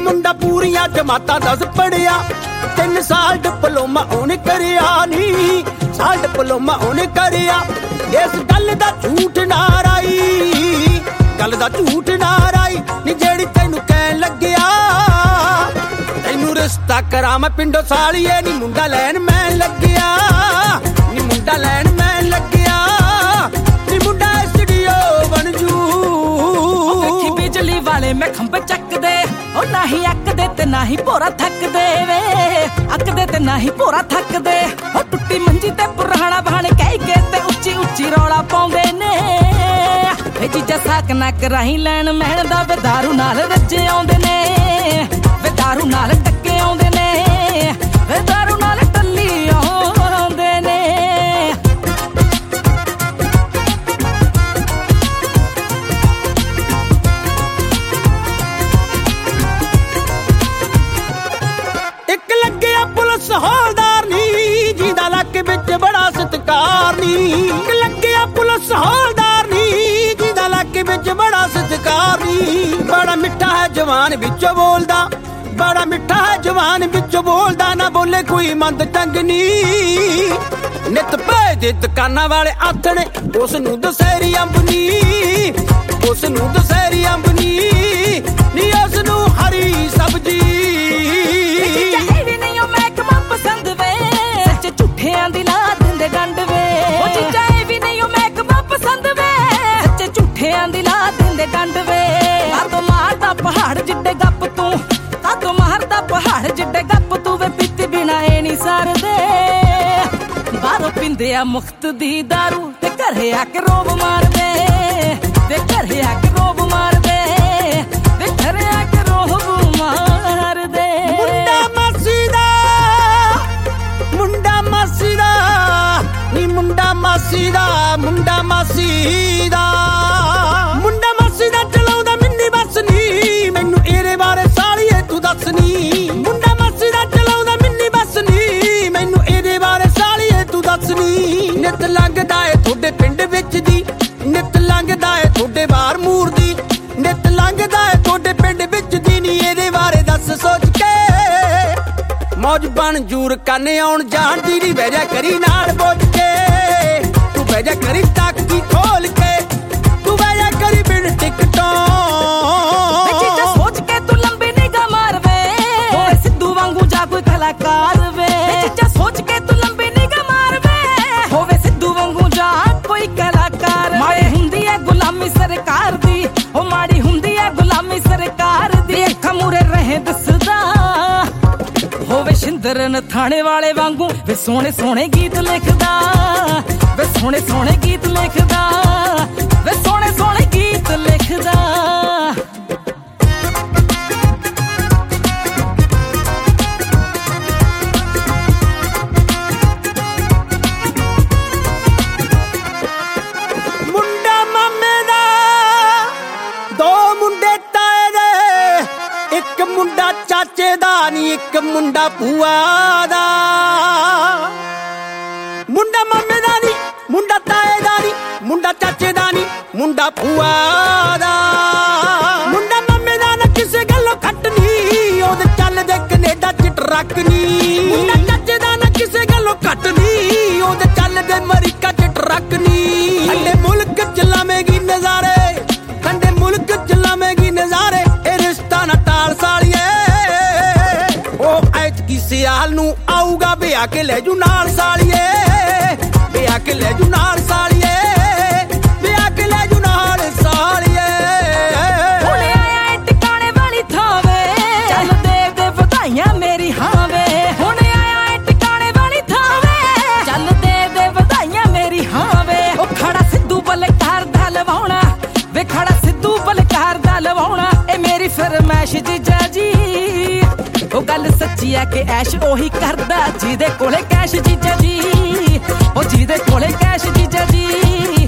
ਮੁੰਡਾ ਪੂਰੀਆਂ ਜਮਾਤਾਂ 10 ਪੜਿਆ 3 ਸਾਲ ਡਿਪਲੋਮਾ ਉਹਨੇ ਕਰਿਆ ਨੀ ਸਾਲ ਡਿਪਲੋਮਾ ਉਹਨੇ ਕਰਿਆ ਇਸ ਗੱਲ ਦਾ ਝੂਠ ਨਾ ਰਾਈ ਗੱਲ ਦਾ ਝੂਠ ਨਾ ਰਾਈ ਨੀ ਜਿਹੜੀ ਤੈਨੂੰ ਕਹਿਣ ਲੱਗਿਆ ਤੈਨੂੰ ਰਿਸ਼ਤਾ ਕਰਾਂ ਮੈਂ ਪਿੰਡੋਂ ਸਾਲੀਏ ਨੀ ਮੁੰਡਾ ਲੈਣ ਮੈਂ ਲੱਗਿਆ ਨੀ ਮੁੰਡਾ ਲੈਣ ਮੈਂ ਲੱਗਿਆ ਨੀ ਮੁੰਡਾ ਸਟੂਡੀਓ ਬਣ ਜੂ ਵੇਖੀ ਬਿਜਲੀ ਵਾਲੇ ਮੈਂ ਖੰਭ ਚੱਕਦੇ ਉਹ ਨਹੀਂ ਅੱਕਦੇ ਤੇ ਨਹੀਂ ਭੋਰਾ ਥੱਕਦੇ ਵੇ ਅੱਕਦੇ ਤੇ ਨਹੀਂ ਭੋਰਾ ਥੱਕਦੇ ਉਹ ਟੁੱਟੀ ਮੰਜੀ ਤੇ ਪੁਰਾਣਾ ਬਹਾਨੇ ਕਹਿ ਕੇ ਤੇ ਉੱਚੀ ਉੱਚੀ ਰੌਲਾ ਪਾਉਂਦੇ ਨੇ ਵੇ ਜੀਜਾ ਸਾਕ ਨਾ ਕਰਾਈ ਲੈਣ ਮਹਿਣ ਦਾ ਵੇ ਦਾਰੂ ਨਾਲ ਰੱਜੇ ਆਉਂਦੇ ਨੇ ਵੇ ਦਾਰੂ ਨਾਲ ਟੱਕੇ ਆਉਂਦੇ ਨੇ ਵੇ ਦਾਰੂ ਨਾਲ ਟੱਲੀ ਆਉਂਦੇ ਨੇ ਇੱਕ ਲੱਗਿਆ ਪੁਲਿਸ ਹੌਲਦਾਰ ਨੀ ਜਿਹਦਾ ਇਲਾਕੇ ਵਿੱਚ ਬੜਾ ਸਤਿਕਾਰ ਨੀ ਇੱਕ ਲੱਗਿਆ ਪੁਲਿਸ ਹੌਲਦਾਰ ਨੀ ਜਿਹਦਾ ਇਲਾਕੇ ਵਿੱਚ ਬੜਾ ਸਤਿਕਾਰ ਨੀ ਬੜਾ ਮਿੱਠਾ ਹੈ ਜਵਾਨ ਵਿੱਚੋਂ ਬੋਲਦਾ ਬੜਾ ਮਿੱਠਾ ਹੈ ਜਵਾਨ ਵਿੱਚੋਂ ਬੋਲਦਾ ਨਾ ਬੋਲੇ ਕੋਈ ਮੰਦ ਟੰਗ ਨੀ ਨਿਤ ਪੈ ਦੇ ਦੁਕਾਨਾਂ ਵਾਲੇ ਆਥਣੇ ਉਸ ਨੂੰ ਦਸਹਿਰੀ ਅੰਬ ਨੀ ਉਸ ਨੂੰ ਦਸਹਿਰੀ ਅੰਬ ਨੀ ਨੀ ਉਸ ਨੂੰ ਹਰੀ ਸਬਜੀ ਪਸੰਦ ਵੇ ਸੱਚ ਝੂਠਿਆਂ ਦੀ ਲਾ ਦਿੰਦੇ ਡੰਡ ਵੇ ਉਹ ਚੀਜ਼ਾਂ ਇਹ ਵੀ ਨਹੀਂ ਉਹ ਮਹਿਕਮਾ ਪਸੰਦ ਵੇ ਸੱਚ ਝੂਠਿਆਂ ਦੀ ਲਾ ਦਿੰਦੇ ਡੰਡ ਵੇ ਕਾਤੋਂ ਮਾਰਦਾ ਪਹਾੜ ਜਿੱਡੇ ਗੱਪ ਤੂੰ ਕਾਤੋਂ ਮਾਰਦਾ ਪਹਾੜ ਜਿੱਡੇ ਗੱਪ ਤੂੰ ਵੇ ਪੀਤੀ ਬਿਨਾ ਇਹ ਨਹੀਂ ਸਰਦੇ ਬਾਹਰੋਂ ਪੀਂਦੇ ਆ ਮੁਖਤ ਦੀ ਦਾਰੂ ਤੇ ਘਰੇ ਆ ਕੇ ਰੋਬ ਮਾਰਦੇ ਤੇ ਘਰੇ ਆ ਕੇ ਰੋਬ ਮਾਰਦੇ ਤੇ ਘਰੇ ਆ ਕੇ ਰੋਬ ਮਾਰਦੇ ਮੁੰਡਾ ਮਾਸੀ ਦਾ ਮੁੰਡਾ ਮਾਸੀ ਦਾ ਮੁੰਡਾ ਮਾਸੀ ਦਾ ਚਲਾਉਂਦਾ ਮਿੰਨੀ ਬੱਸ ਨੀ ਮੈਨੂੰ ਇਹਦੇ ਬਾਰੇ ਸਾਲੀਏ ਤੂੰ ਦੱਸ ਨੀ ਮੁੰਡਾ ਮਾਸੀ ਦਾ ਚਲਾਉਂਦਾ ਮਿੰਨੀ ਬੱਸ ਨੀ ਮੈਨੂੰ ਇਹਦੇ ਬਾਰੇ ਸਾਲੀਏ ਤੂੰ ਦੱਸ ਨੀ ਨਿਤ ਲੰਘਦਾ ਏ ਤੁਹਾਡੇ ਪਿੰਡ ਵਿੱਚ ਦੀ ਨਿਤ ਲੰਘਦਾ ਏ ਤੁਹਾਡੇ ਬਾਹਰ ਮੂਰ ਦੀ ਨਿਤ ਲੰਘਦਾ ਏ ਤੁਹਾਡੇ ਪਿੰਡ ਵਿੱਚ ਦੀ ਨੀ ਇਹਦੇ ਬਾਰੇ ਦੱਸ ਸੋਚ ਕੇ ਮੌਜ ਬਣ ਜੂਰ ਕੰਨ ਆਉਣ ਜਾਣ ਦੀ ਨੀ ਬਹਿ ਜਾ ਕਰੀ ਨਾਲ ਬੋਝ ਕੇ ਤੂੰ ਬਹਿ ਜਾ ਕਰੀ ਤਾਕੀ ਖੋਲ ਕੇ ਤੂੰ ਬਹਿ ਜਾ ਕਰੀ ਬਿਨ ਟਿਕਟੋਂ ਚੀਜ਼ਾਂ ਸੋਚ ਕੇ ਤੂੰ ਲੰਬੀ ਨਿਗਾਹ ਮਾਰ ਵੇ ਹੋਵੇ ਸਿੱਧੂ ਵਾਂਗੂ ਜਾ ਕੋਈ ਕਲਾਕਾਰ ਵੇ ਚੀਜ਼ਾਂ ਸੋਚ ਕੇ ਤੂੰ ਲੰਬੀ ਨਿਗਾਹ ਮਾਰ ਵੇ ਹੋਵੇ ਸਿੱਧੂ ਵਾਂਗੂ ਜਾ ਕੋਈ ਕਲਾਕਾਰ ਮਾੜੀ ਹੁੰਦੀ ਹੈ ਗੁਲਾਮੀ ਸਰਕਾਰ ਦੀ ਉਹ ਮਾੜੀ ਹੁੰਦੀ ਹੈ ਗੁਲਾਮੀ ਸਰਕਾਰ ਦੀ ਅੱਖਾਂ ਮੂਰੇ ਰਹੇ ਦਿਸਦਾ ਹੋਵੇ ਸ਼ਿੰਦਰਨ ਥਾਣੇ ਵਾਲੇ ਵਾਂਗੂ ਵੇ ਸੋਹਣੇ ਸੋਹਣੇ ਗੀਤ ਲਿਖਦਾ ਵੇ ਸੋਹਣੇ ਸੋਹਣੇ ਗੀਤ ਲਿਖਦਾ ਵੇ ਸੋਹਣੇ ਸੋਹਣੇ ਗੀਤ ਲਿਖਦਾ ਮੁੰਡਾ ਮਾਮੇ ਦਾ 2 ਮੁੰਡੇ ਤਾਏ ਦੇ ਇੱਕ ਮੁੰਡਾ ਚਾਚੇ ਦਾ ਨੀ ਇੱਕ ਮੁੰਡਾ ਭੂਆ ਦਾ ਮੁੰਡਾ ਮਾਮੇ ਦਾ ਨੀ ਮੁੰਡਾ ਤਾਏ ਦਾ ਨੀ ਮੁੰਡਾ ਚਾਚੇ ਦਾ ਨੀ ਮੁੰਡਾ ਭੂਆ ਦਾ ਮੁੰਡਾ ਮਾਮੇ ਦਾ ਨਾ ਕਿਸੇ ਗੱਲੋਂ ਘੱਟ ਨੀ ਉਹਦੇ ਚੱਲਦੇ ਕੈਨੇਡਾ ਚ ਟਰੱਕ ਨੀ ਮੁੰਡਾ ਚਾਚੇ ਦਾ ਨਾ ਕਿਸੇ ਗੱਲੋਂ ਘੱਟ ਨੀ ਉਹਦੇ ਚੱਲਦੇ ਅਮਰੀਕਾ ਚ ਟਰੱਕ ਨੀ ਠੰਡੇ ਮੁਲਕ ਚ ਲਾਵੇਂਗੀ ਨਜ਼ਾਰੇ ਠੰਡੇ ਮੁਲਕ ਚ ਲਾਵੇਂਗੀ ਨਜ਼ਾਰੇ ਇਹ ਰਿਸ਼ਤਾ ਨਾ ਟਾਲ ਸਾਲੀਏ ਉਹ ਐਤਕੀ ਸਿਆਲ ਨੂੰ ਆਊਗਾ ਵਿਆਹ ਕੇ ਲੈ ਜੂ ਨਾਲ ਸਾਲੀਏ ਵਿਆਹ ਕੇ ਲੈ ਜੂ ਨਾਲ ਸਾਲੀਏ ਵਿਆਹ ਕੇ ਲੈ ਜੂ ਨਾਲ ਸਾਲੀਏ ਹੁਣ ਆਇਆ ਟਿਕਾਣੇ ਵਾਲੀ ਥਾਂ ਵੇ ਚੱਲ ਦੇ ਵਧਾਈਆਂ ਮੇਰੀ ਹਾਂ ਵੇ ਹੁਣ ਆਇਆ ਟਿਕਾਣੇ ਵਾਲੀ ਥਾਂ ਵੇ ਚੱਲ ਦੇ ਵਧਾਈਆਂ ਮੇਰੀ ਹਾਂ ਵੇ ਉਹ ਖੜਾ ਸਿੱਧੂ ਬਲਕਾਰ ਦਾ ਲਵਾਉਣਾ ਵੇ ਖੜਾ ਸਿੱਧੂ ਬਲਕਾਰ ਦਾ ਲਵਾਉਣਾ ਇਹ ਮੇਰੀ ਫਰਮਾਇਸ਼ ਜੀਜਾ ਜੀ ਉਹ ਗੱਲ ਸੱਚੀ ਆ ਕਿ ਐਸ਼ ਉਹੀ ਕਰਦਾ ਜਿਹਦੇ ਕੋਲੇ ਕੈਸ਼ ਜੀਜਾ ਜੀ ਉਹ ਜਿਹਦੇ ਕੋਲੇ ਕੈਸ਼ ਜੀਜਾ ਜੀ